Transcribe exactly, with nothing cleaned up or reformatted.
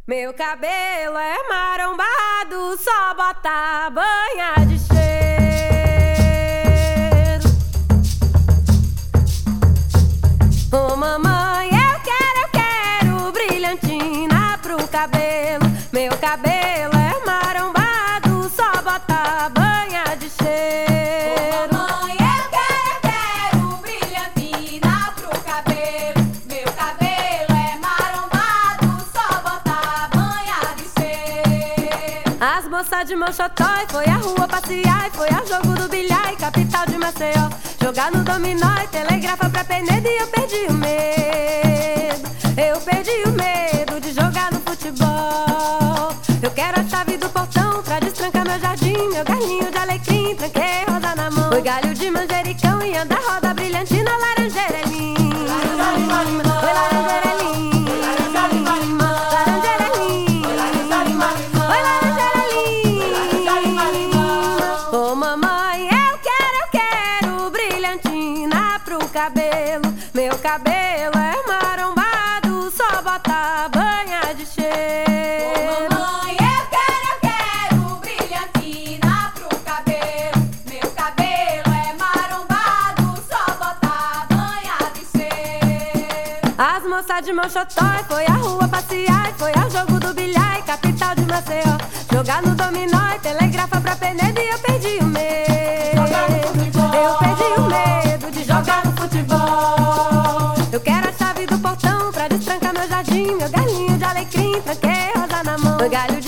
Meu cabelo é marombado, só bota banha de cheiro. Ô mamãe, eu quero, eu quero brilhantina pro cabelo. Meu cabelo é marombado, só bota banha de cheiro. Ô mamãe, eu quero, eu quero brilhantina pro cabelo. Meu cabelo é marombado, só bota banha de cheiro. As moças de Mochotói foi à rua passear e foi ao jogo do bilhar e capital de Maceió. Jogar no dominó e telegrafa pra Penedo e eu perdi o medo. Eu perdi o medo de jogar no futebol. Eu quero a chave do portão pra destrancar meu jardim. Meu galinho de alecrim, tranquei rosa na mão. Foi galho de manjericão e anda roda brilhantina, laranjeira é linda. Oi, laranjeira é linda. Laranjeira é linda. Oi, laranjeira é linda. Ô mamãe, eu quero, eu quero brilhantina pro cabelo. Meu cabelo é marombado, só bota banha de cheiro. Ô mamãe, eu quero, eu quero brilhantina pro cabelo. Meu cabelo é marombado, só bota banha de cheiro. As moças de Mochotói foi à rua passear e foi ao jogo do bilhar e capital de Maceió. Jogar no dominó e telegrafa pra Penedo e eu perdi o medo. Eu perdi o medo de jogar no futebol. Eu quero a chave do portão pra destrancar meu jardim. Meu galinho de alecrim, tranquei rosa na mão. Meu galho